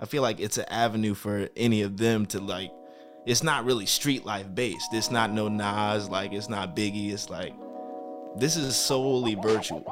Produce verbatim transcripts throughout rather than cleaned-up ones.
I feel like it's an avenue for any of them to like. It's not really street life based. It's not no Nas, like it's not Biggie. It's like this is solely virtual.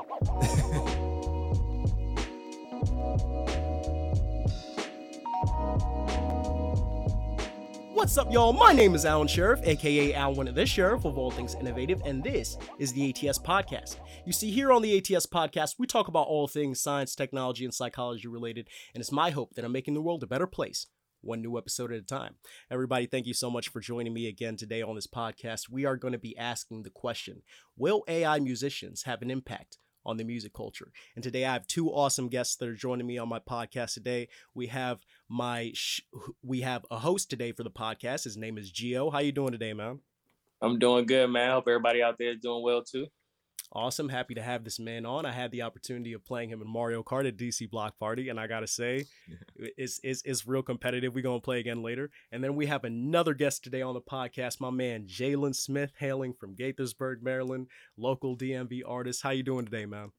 What's up, y'all? My name is Alan Sheriff, aka Alan the Sheriff of all things innovative, and this is the A T S Podcast. You see, here on the A T S Podcast, we talk about all things science, technology, and psychology related, and it's my hope that I'm making the world a better place, one new episode at a time. Everybody, thank you so much for joining me again today on this podcast. We are going to be asking the question, will A I musicians have an impact on the music culture? And today I have two awesome guests that are joining me on my podcast today. We have my sh- we have a host today for the podcast. His name is Gio. How you doing today, man? I'm doing good, man. Hope everybody out there is doing well too. Awesome. Happy to have this man on. I had the opportunity of playing him in Mario Kart at D C Block Party, and I gotta say, it's, it's, it's real competitive. We're gonna play again later. And then we have another guest today on the podcast, my man Jalen Smith, hailing from Gaithersburg, Maryland, local D M V artist. How you doing today, man?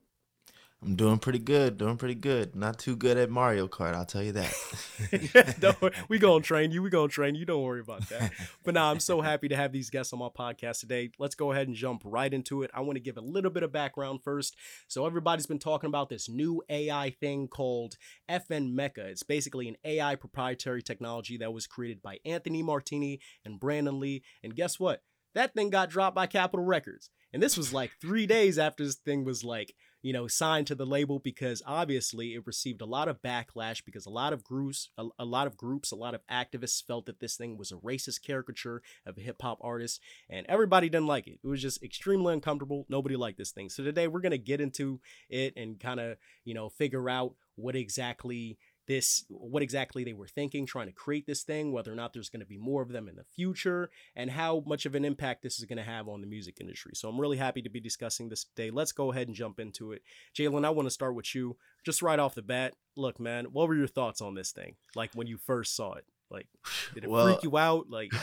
I'm doing pretty good, doing pretty good. Not too good at Mario Kart, I'll tell you that. Yeah, don't worry. We gonna train you. We gonna train you. Don't worry about that. But now I'm so happy to have these guests on my podcast today. Let's go ahead and jump right into it. I want to give a little bit of background first. So everybody's been talking about this new A I thing called F N Mecha. It's basically an A I proprietary technology that was created by Anthony Martini and Brandon Lee. And guess what? That thing got dropped by Capitol Records. And this was like three days after this thing was like, you know, signed to the label, because obviously it received a lot of backlash because a lot of groups, a, a lot of groups, a lot of activists felt that this thing was a racist caricature of a hip hop artist, and everybody didn't like it. It was just extremely uncomfortable. Nobody liked this thing. So today we're going to get into it and kind of, you know, figure out what exactly this, what exactly they were thinking, trying to create this thing, whether or not there's going to be more of them in the future, and how much of an impact this is going to have on the music industry. So I'm really happy to be discussing this today. Let's go ahead and jump into it. Jalen, I want to start with you. Just right off the bat, look, man, what were your thoughts on this thing? Like when you first saw it? Like, did it well, freak you out? Like,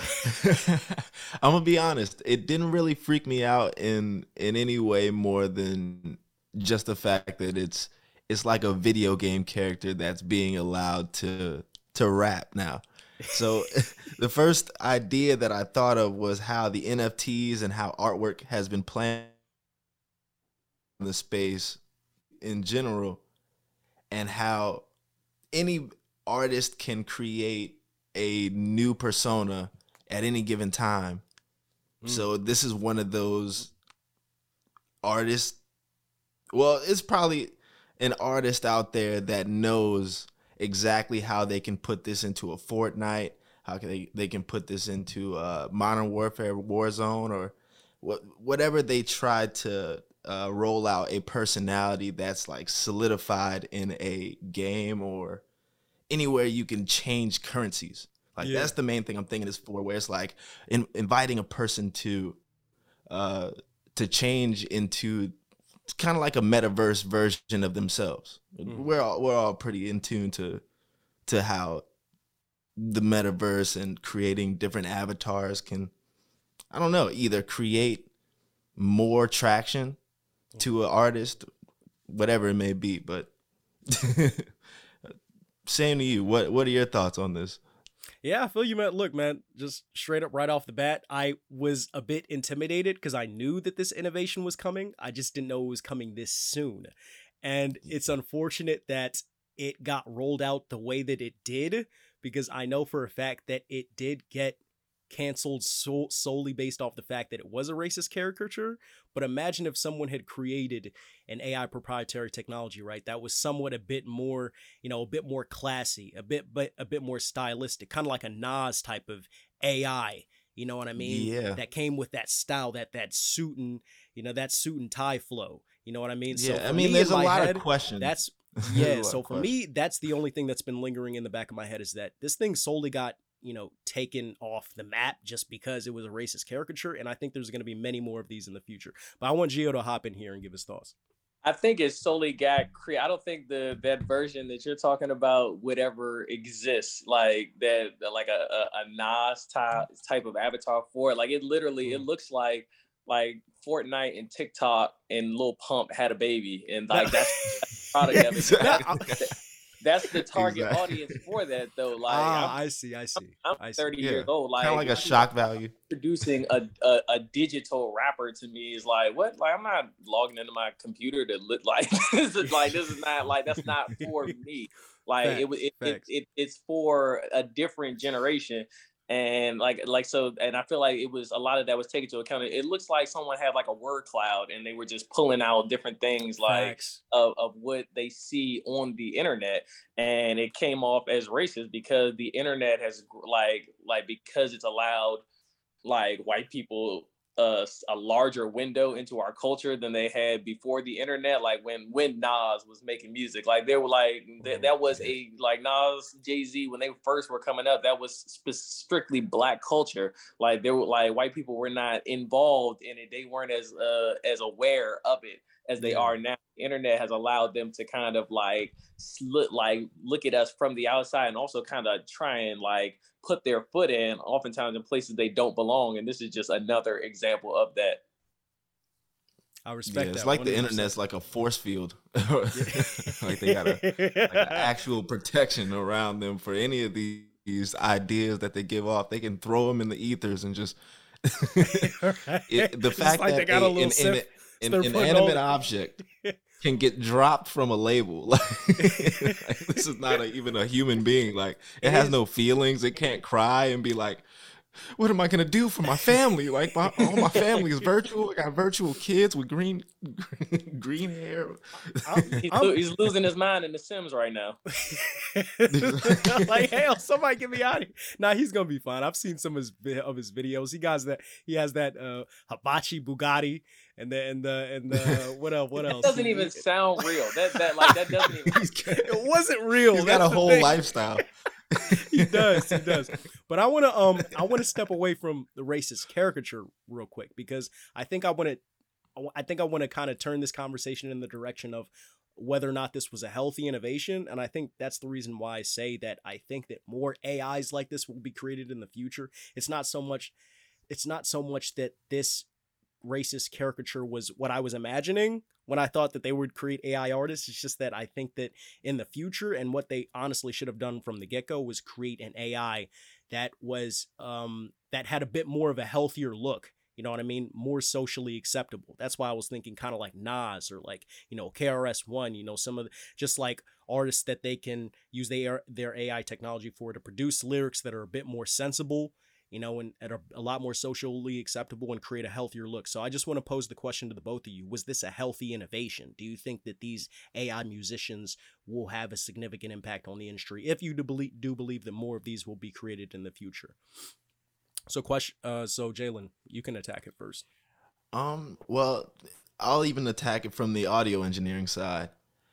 I'm gonna be honest, it didn't really freak me out in in any way more than just the fact that it's it's like a video game character that's being allowed to to rap now. So the first idea that I thought of was how the N F Ts and how artwork has been playing in the space in general, and how any artist can create a new persona at any given time. Mm. So this is one of those artists. Well, it's probably an artist out there that knows exactly how they can put this into a Fortnite, how can they, they can put this into uh, Modern Warfare Warzone, or what, whatever they try to uh, roll out a personality that's like solidified in a game or anywhere you can change currencies. Like yeah. That's the main thing I'm thinking is for, where it's like in, inviting a person to uh, to change into kind of like a metaverse version of themselves. Mm-hmm. We're all we're all pretty in tune to to how the metaverse and creating different avatars can, I don't know, either create more traction to an artist, whatever it may be. But same to you. What what are your thoughts on this? Yeah, I feel you, man. Look, man, just straight up right off the bat, I was a bit intimidated because I knew that this innovation was coming. I just didn't know it was coming this soon. And it's unfortunate that it got rolled out the way that it did, because I know for a fact that it did get canceled so- solely based off the fact that it was a racist caricature. But imagine if someone had created an A I proprietary technology, right, that was somewhat a bit more, you know, a bit more classy, a bit but a bit more stylistic, kind of like a Nas type of A I, you know what I mean? Yeah. That came with that style, that that suit and, you know, that suit and tie flow, you know what I mean? Yeah, so I mean, there's a lot head, of questions. That's yeah. so for me, that's the only thing that's been lingering in the back of my head, is that this thing solely got, you know, taken off the map just because it was a racist caricature. And I think there's going to be many more of these in the future. But I want Gio to hop in here and give his thoughts. I think it solely got created. I don't think the that version that you're talking about would ever exist, like that, like a, a, a Nas type type of avatar for it. Like it literally, it looks like like Fortnite and TikTok and Lil Pump had a baby, and like that's, that's the product yeah, of it. exactly. that's the target Exactly. audience for that though. Like Ah, I'm I see, I see, I'm I see. thirty Yeah, years old. kind of like Like a shock value. producing a, a a digital rapper to me is like what? Like I'm not logging into my computer to look like this is like this is not like that's not for me. Like it was Facts, it, it, facts. it it's for a different generation. And like like so and I feel like it was a lot of that was taken into account. It looks like someone had like a word cloud and they were just pulling out different things like Facts. of, of what they see on the internet, and it came off as racist because the internet has like like because it's allowed like white people uh, a larger window into our culture than they had before the internet. Like when when Nas was making music, like they were like th- that was a like Nas, Jay-Z when they first were coming up. That was sp- strictly black culture. Like they were like white people were not involved in it. They weren't as uh, as aware of it as they Yeah. are now. The internet has allowed them to kind of like look like look at us from the outside and also kind of try and like put their foot in oftentimes in places they don't belong, and this is just another example of that. I Yeah, respect it's that. like the one hundred percent. internet's like a force field. Like they got a like an actual protection around them for any of these, these ideas that they give off. They can throw them in the ethers and just it, the It's fact like they that got a a, little an, sip- an, an, they're an putting animate all- object can get dropped from a label. Like, like, this is not a, even a human being. Like it, It has is- no feelings. It can't cry and be like, what am I gonna do for my family? Like my, all my family is virtual. I got virtual kids with green green hair. He's, I'm- lo- he's losing his mind in The Sims right now. Like hell, somebody get me out of here. Nah, he's gonna be fine. I've seen some of his vi- of his videos. He got that. He has that uh, hibachi Bugatti, and the and the and the what else? What It else? doesn't He- even sound real. That that like that doesn't even. He's got, It wasn't real. he's got That's a the whole thing. lifestyle. He does, he does. But I want to um I want to step away from the racist caricature real quick because I think I want to I think I want to kind of turn this conversation in the direction of whether or not this was a healthy innovation, and I think that's the reason why I say that I think that more A Is like this will be created in the future. It's not so much it's not so much that this racist caricature was what I was imagining when I thought that they would create A I artists. It's just that I think that in the future, and what they honestly should have done from the get-go was create an A I that was um that had a bit more of a healthier look. You know what I mean? More socially acceptable. That's why I was thinking kind of like Nas or like, you know, K R S One, you know, some of the, just like artists that they can use their their A I technology for to produce lyrics that are a bit more sensible, you know, and, and are a lot more socially acceptable and create a healthier look. So I just want to pose the question to the both of you. Was this a healthy innovation? Do you think that these A I musicians will have a significant impact on the industry if you do believe, do believe that more of these will be created in the future? So question, uh, so Jalen, you can attack it first. Um, well, I'll even attack it from the audio engineering side.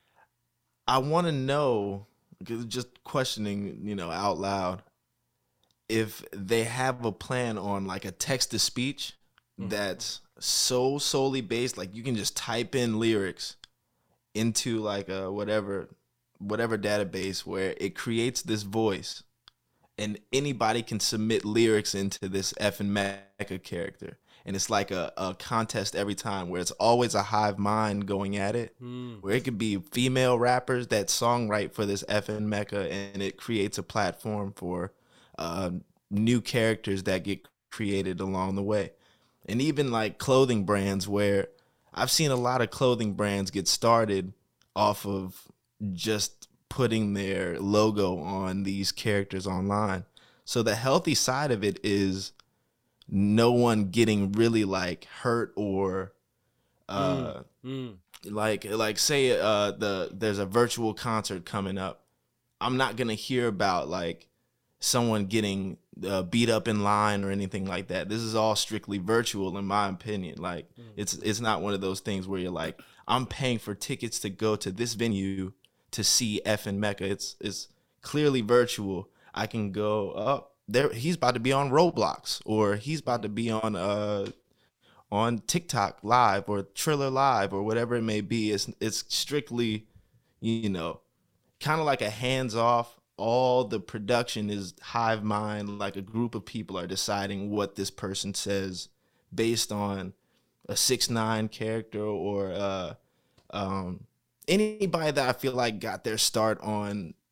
I want to know, just questioning, you know, out loud, if they have a plan on like a text to speech Mhm. that's so solely based, like you can just type in lyrics into like a whatever, whatever database where it creates this voice, and anybody can submit lyrics into this effing mecha character. And it's like a, a contest every time where it's always a hive mind going at it, Mm. where it could be female rappers that songwrite for this effing mecha, and it creates a platform for uh, new characters that get created along the way. And even like clothing brands, where I've seen a lot of clothing brands get started off of just putting their logo on these characters online. So the healthy side of it is no one getting really like hurt or uh Mm. like like say uh the there's a virtual concert coming up. I'm not gonna hear about like someone getting uh, beat up in line or anything like that. This is all strictly virtual, in my opinion. Like Mm. it's it's not one of those things where you're like, I'm paying for tickets to go to this venue to see effing Mecca. It's it's clearly virtual. I can go up there. He's about to be on Roblox, or he's about to be on uh on TikTok Live or Triller Live or whatever it may be. It's it's strictly, you know, kind of like a hands off. All the production is hive mind. Like a group of people are deciding what this person says based on a six nine character or uh um anybody that I feel like got their start on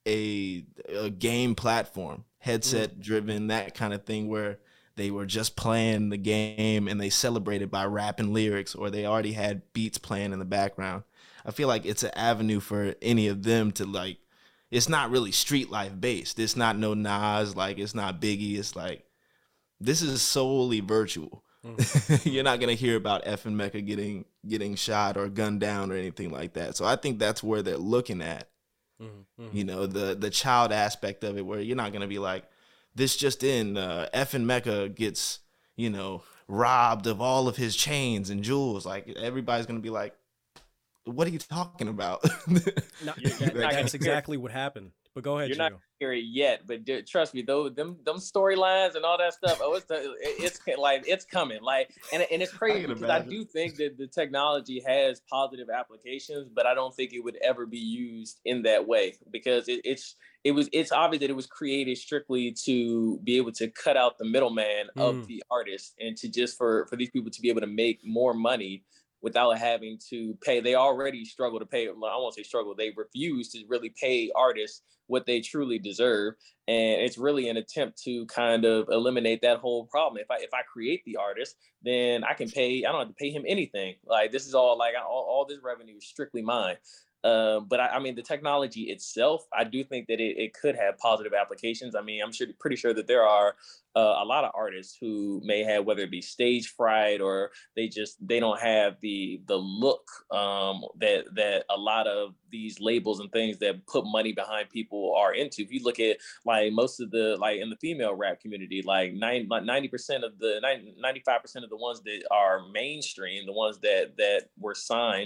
a a game platform, headset driven, that kind of thing, where they were just playing the game and they celebrated by rapping lyrics, or they already had beats playing in the background. I feel like it's an avenue for any of them to, like, it's not really street life based. It's not no Nas, like it's not Biggie. It's like, this is solely virtual. Mm-hmm. You're not gonna hear about F N Mecca getting getting shot or gunned down or anything like that. So I think that's where they're looking at. Mm-hmm. You know, the the child aspect of it, where you're not gonna be like, this just in, uh, F N Mecca gets, you know, robbed of all of his chains and jewels. Like, everybody's gonna be like, what are you talking about? No, that, that's exactly what happened. But go ahead, You're Gio. not hear it yet, but dude, trust me, though, them them storylines and all that stuff. Oh, it's the, it's like it's coming. Like, and and it's crazy because I do think that the technology has positive applications, but I don't think it would ever be used in that way, because it, it's it was it's obvious that it was created strictly to be able to cut out the middleman mm. of the artist, and to just for for these people to be able to make more money without having to pay. They already struggle to pay. I won't say struggle. They refuse to really pay artists what they truly deserve. And it's really an attempt to kind of eliminate that whole problem. If I if I create the artist, then I can pay, I don't have to pay him anything. Like, this is all like all, all this revenue is strictly mine. Uh, but I, I mean, the technology itself, I do think that it, it could have positive applications. I mean, I'm sure, pretty sure that there are uh, a lot of artists who may have, whether it be stage fright, or they just, they don't have the the look um, that that a lot of these labels and things that put money behind people are into. If you look at, like, most of the, like, in the female rap community, like ninety percent of the, ninety-five percent of the ones that are mainstream, the ones that that were signed,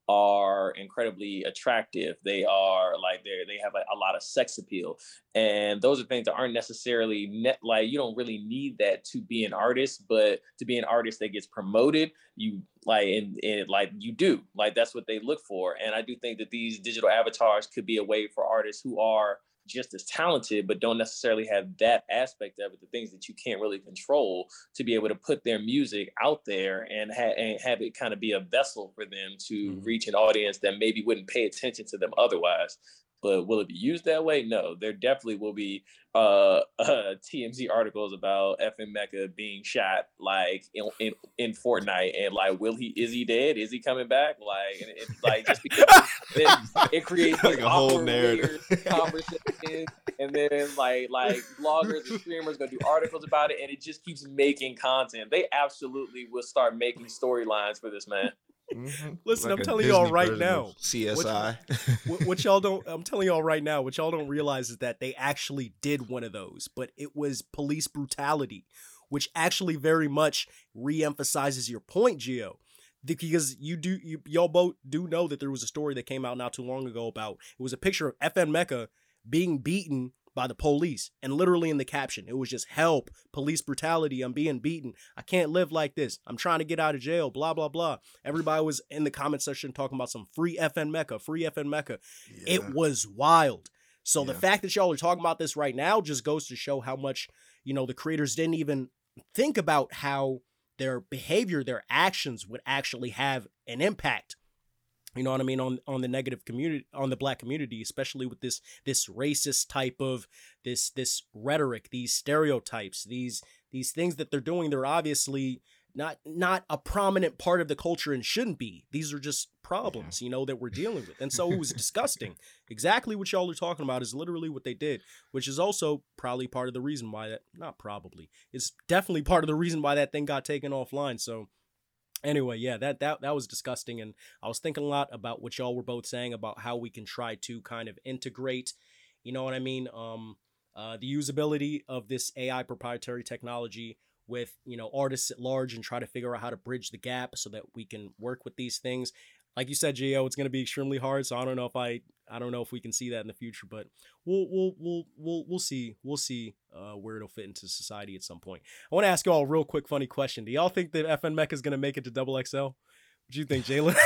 are incredibly attractive. They are like, they they have a, a lot of sex appeal, and those are things that aren't necessarily net, like, you don't really need that to be an artist, but to be an artist that gets promoted, you like, and, and like you do, like, that's what they look for. And I do think that these digital avatars could be a way for artists who are just as talented, but don't necessarily have that aspect of it, the things that you can't really control, to be able to put their music out there and, ha- and have it kind of be a vessel for them to mm-hmm. reach an audience that maybe wouldn't pay attention to them otherwise. But will it be used that way? No, there definitely will be uh, uh, T M Z articles about F N Mecca being shot, like, in, in in Fortnite, and like, will he? Is he dead? Is he coming back? Like, and it, like, just because it, it creates like a whole narrative conversation, and then like like bloggers and streamers gonna do articles about it, and it just keeps making content. They absolutely will start making storylines for this man. Mm-hmm. Listen, like I'm telling y'all right now, C S I. What, what y'all don't, I'm telling y'all right now, what y'all don't realize is that they actually did one of those, but it was police brutality, which actually very much re-emphasizes your point, Gio. Because you do, you, y'all both do know that there was a story that came out not too long ago about, it was a picture of F N Mecca being beaten by the police, and literally in the caption, it was just, help, police brutality, I'm being beaten, I can't live like this, I'm trying to get out of jail, blah, blah, blah. Everybody was in the comment section talking about some free F N Mecca, free F N Mecca. Yeah. It was wild. So yeah. The fact that y'all are talking about this right now just goes to show how much, you know, the creators didn't even think about how their behavior, their actions would actually have an impact. You know what I mean? On on the negative community, on the black community, especially with this this racist type of this this rhetoric, these stereotypes, these these things that they're doing. They're obviously not not a prominent part of the culture and shouldn't be. These are just problems, you know, that we're dealing with. And so it was disgusting. Exactly what y'all are talking about is literally what they did, which is also probably part of the reason why that, not probably, it's definitely part of the reason why that thing got taken offline. So anyway, yeah, that, that that was disgusting. And I was thinking a lot about what y'all were both saying about how we can try to kind of integrate, you know what I mean, um, uh, the usability of this A I proprietary technology with, you know, artists at large, and try to figure out how to bridge the gap so that we can work with these things. Like you said, Gio, it's going to be extremely hard. So I don't know if I, I don't know if we can see that in the future, but we'll, we'll, we'll, we'll, we'll see. We'll see uh, where it'll fit into society at some point. I want to ask y'all a real quick, funny question. Do y'all think that F N Mecca is going to make it to double X L? What do you think, Jalen?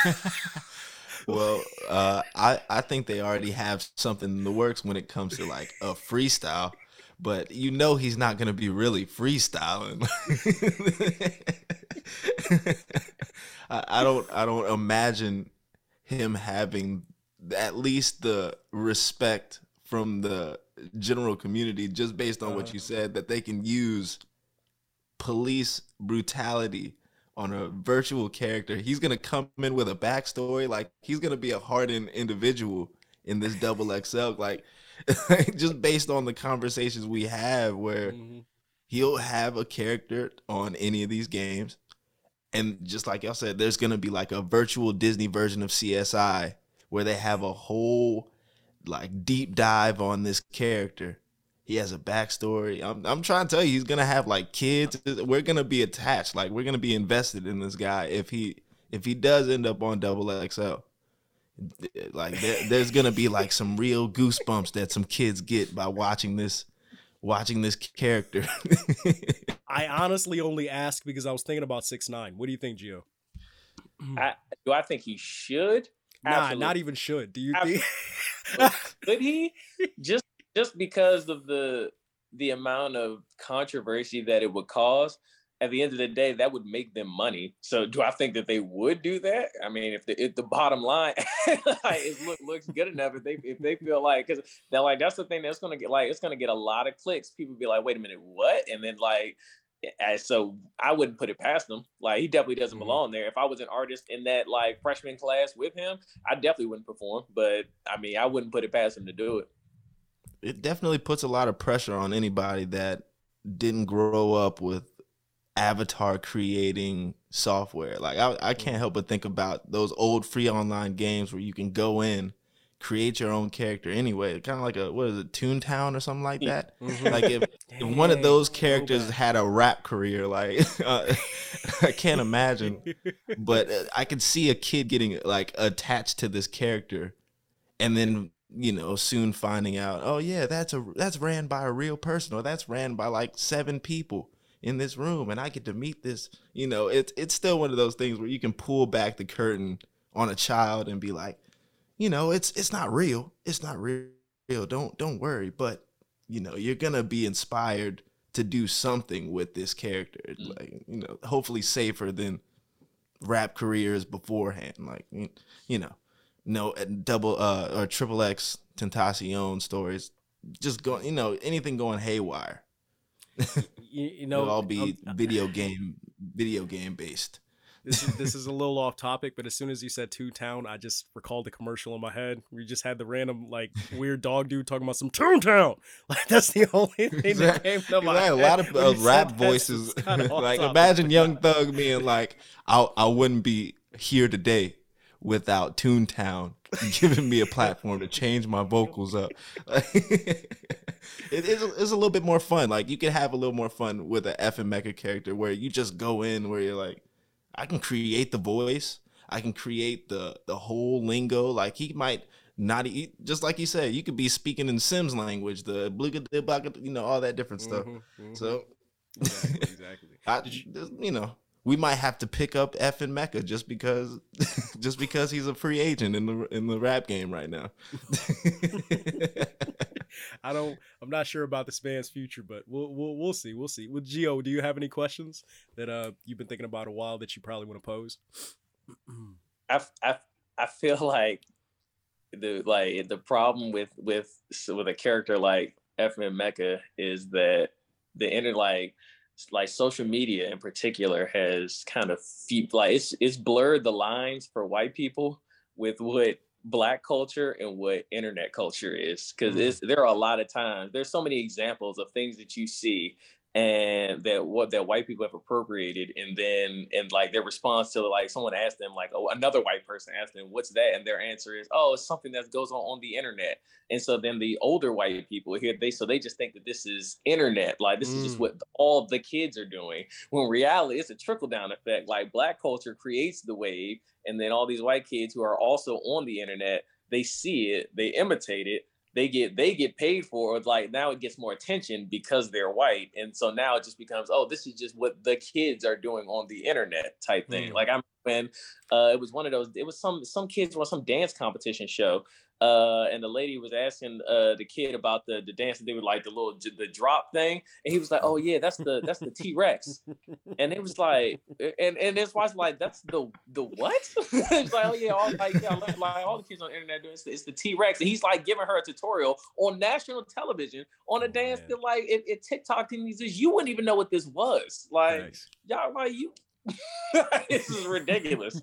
Well, uh, I, I think they already have something in the works when it comes to like a freestyle, but you know, he's not going to be really freestyling. I, I don't, I don't imagine him having at least the respect from the general community just based on Uh, what you said, that they can use police brutality on a virtual character. He's gonna come in with a backstory, like he's gonna be a hardened individual in this double X L, like just based on the conversations we have, where mhm. he'll have a character on any of these games, and just like y'all said, there's gonna be like a virtual Disney version of C S I where they have a whole like deep dive on this character. He has a backstory. I'm I'm trying to tell you, he's gonna have like kids. We're gonna be attached. Like we're gonna be invested in this guy if he if he does end up on Double X L. Like there, there's gonna be like some real goosebumps that some kids get by watching this watching this character. I honestly only asked because I was thinking about six nine. What do you think, Gio? I, do I think he should? Nah, Absolutely. not even should. Do you Absolutely. think? Could he? Just just because of the the amount of controversy that it would cause. At the end of the day, that would make them money. So, do I think that they would do that? I mean, if the if the bottom line like, is look, looks good enough, if they if they feel like, because they're like, that's the thing that's gonna get like it's gonna get a lot of clicks. People be like, wait a minute, what? And then like, so I wouldn't put it past him. Like he definitely doesn't mm-hmm. belong there. If I was an artist in that like freshman class with him, I definitely wouldn't perform. But I mean, I wouldn't put it past him to do it. It definitely puts a lot of pressure on anybody that didn't grow up with avatar creating software. Like I, I can't help but think about those old free online games where you can go in, create your own character anyway. Kind of like a, what is it, Toontown or something like that? Mm-hmm. Like if, if one of those characters had a rap career, like uh, I can't imagine, but I could see a kid getting like attached to this character and then, you know, soon finding out, oh yeah, that's a that's ran by a real person, or that's ran by like seven people in this room, and I get to meet this. You know, it's it's still one of those things where you can pull back the curtain on a child and be like, you know, it's it's not real, it's not real. Don't don't worry, but you know, you're gonna be inspired to do something with this character, like, you know, hopefully safer than rap careers beforehand, like, you know. No double uh or triple X Tentacion stories, just going, you know, anything going haywire. you, you know, it'll all be um, video game, video game based. This is this is a little off topic, but as soon as you said Toontown, I just recalled the commercial in my head. We just had the random like weird dog dude talking about some Toontown. Like that's the only thing exactly. that came to my head. A lot of uh, rap voices. Like imagine Young Thug being like, "I I wouldn't be here today without Toontown giving me a platform to change my vocals up." it is it's a little bit more fun. Like you can have a little more fun with an F and Mecha character where you just go in where you're like, I can create the voice, I can create the the whole lingo. Like he might not eat, just like you said, you could be speaking in Sims language, the you know, all that different stuff. Mm-hmm, mm-hmm. So exactly, exactly. I, you know. We might have to pick up F and Mecha just because, just because he's a free agent in the in the rap game right now. I don't. I'm not sure about this man's future, but we'll we'll we'll see. We'll see. With Gio, do you have any questions that uh you've been thinking about a while that you probably want to pose? I, I, I feel like the like the problem with with with a character like F and Mecha is that the inner like. like social media in particular has kind of like it's it's blurred the lines for white people with what Black culture and what internet culture is, because mm. it's there are a lot of times there's so many examples of things that you see and that what that white people have appropriated, and then and like their response to like someone asked them like, oh, another white person asked them what's that, and their answer is, oh, it's something that goes on on the internet. And so then the older white people here, they so they just think that this is internet, like this mm. is just what all the kids are doing, when in reality it's a trickle down effect. Like Black culture creates the wave, and then all these white kids who are also on the internet, they see it, they imitate it, they get they get paid for it. Like now it gets more attention because they're white, and so now it just becomes, oh, this is just what the kids are doing on the internet type thing. Mm. Like I'm when uh, it was one of those, it was some some kids were on some dance competition show, Uh, and the lady was asking uh, the kid about the the dance, and they were like the little the drop thing, and he was like, "Oh yeah, that's the that's the T-Rex," and it was like, and and this was like, "That's the the what?" It's like, "Oh yeah, all like, yeah, like all the kids on the internet doing it's the, it's the T-Rex," and he's like giving her a tutorial on national television on a Oh, dance man. that like it, it TikTok and he's just you wouldn't even know what this was. Like Thanks. y'all like you. This is ridiculous.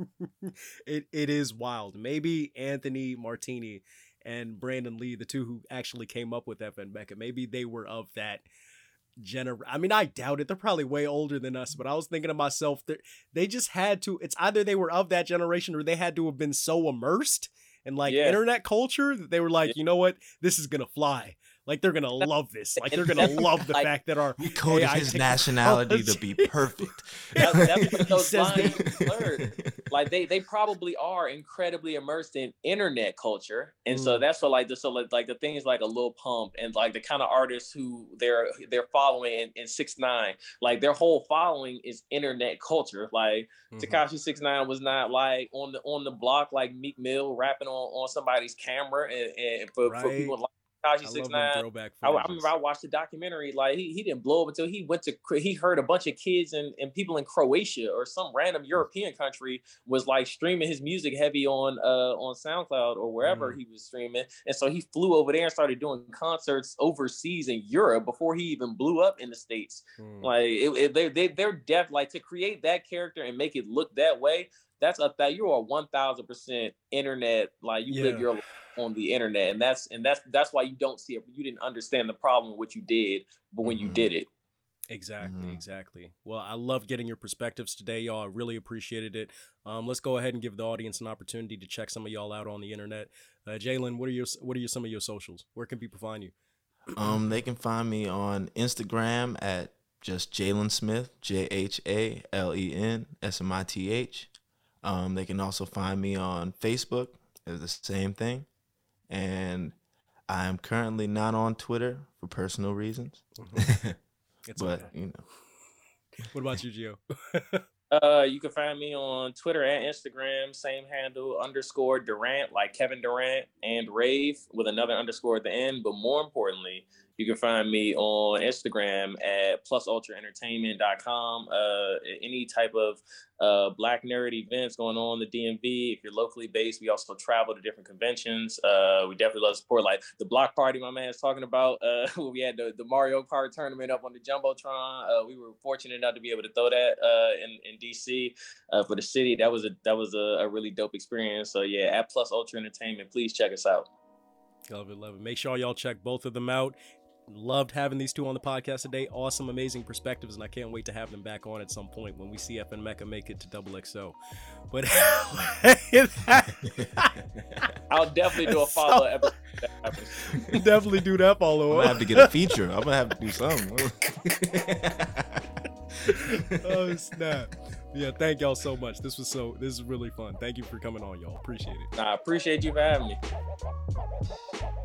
it it is wild. Maybe Anthony Martini and Brandon Lee, the two who actually came up with F N Mecca, maybe they were of that gener. I mean, I doubt it. They're probably way older than us, but I was thinking to myself that they just had to. It's either they were of that generation or they had to have been so immersed in like Yeah. internet culture that they were like, Yeah. you know what, this is gonna fly. Like they're gonna love this. Like they're gonna love the Like- fact that our We coded A I his technology- nationality to be perfect. That, that's what He those says lines that- blurred. Like they they probably are incredibly immersed in internet culture, and so Mm. that's what like the so like, like the things like a Lil Pump and like the kind of artists who they're they're following in, in six nine, like their whole following is internet culture. Like Mhm. Tekashi six nine was not like on the on the block like Meek Mill rapping on, on somebody's camera, and, and for, for Right. people like I Tekashi love six them nine. throwback I, I footages. remember I watched the documentary. Like he, he didn't blow up until he went to Cro- he heard a bunch of kids and, and people in Croatia or some random European country was like streaming his music heavy on uh on SoundCloud or wherever Mm. he was streaming, and so he flew over there and started doing concerts overseas in Europe before he even blew up in the States. Mm. Like it, it, they they they're deaf. Like to create that character and make it look that way. That's a that you are one thousand percent internet. Like you live Yeah. your life on the internet, and that's and that's that's why you don't see it. You didn't understand the problem with what you did, but when you Mhm. did it, Exactly, Mhm. exactly. Well, I love getting your perspectives today, y'all. I really appreciated it. Um, let's go ahead and give the audience an opportunity to check some of y'all out on the internet. Uh, Jalen, what are your what are your some of your socials? Where can people find you? Um, they can find me on Instagram at just Jalen Smith, J H A L E N S M I T H. Um, they can also find me on Facebook. It's the same thing. And I am currently not on Twitter for personal reasons. It's but, okay. you know. What about you, Gio? uh, you can find me on Twitter and Instagram, same handle underscore Durant, like Kevin Durant, and Rave with another underscore at the end. But more importantly, you can find me on Instagram at plus ultra entertainment dot com. Uh, any type of uh, Black nerd events going on in the D M V. If you're locally based, we also travel to different conventions. Uh, we definitely love to support, like the block party my man's talking about. Uh, we had the, the Mario Kart tournament up on the Jumbotron. Uh, we were fortunate enough to be able to throw that uh, in, in D C uh, for the city. That was a that was a, a really dope experience. So yeah, at Plus Ultra Entertainment, please check us out. Love it, love it. Make sure y'all check both of them out. Loved having these two on the podcast today. Awesome, amazing perspectives, and I can't wait to have them back on at some point when we see F N Mecca make it to double X O. But I'll definitely do a So- follow up episode. definitely do that follow I'm gonna up. have to get a feature. I'm gonna have to do something. Oh snap! Yeah, thank y'all so much. This was so. This is really fun. Thank you for coming on, y'all. Appreciate it. Nah, I appreciate you for having me.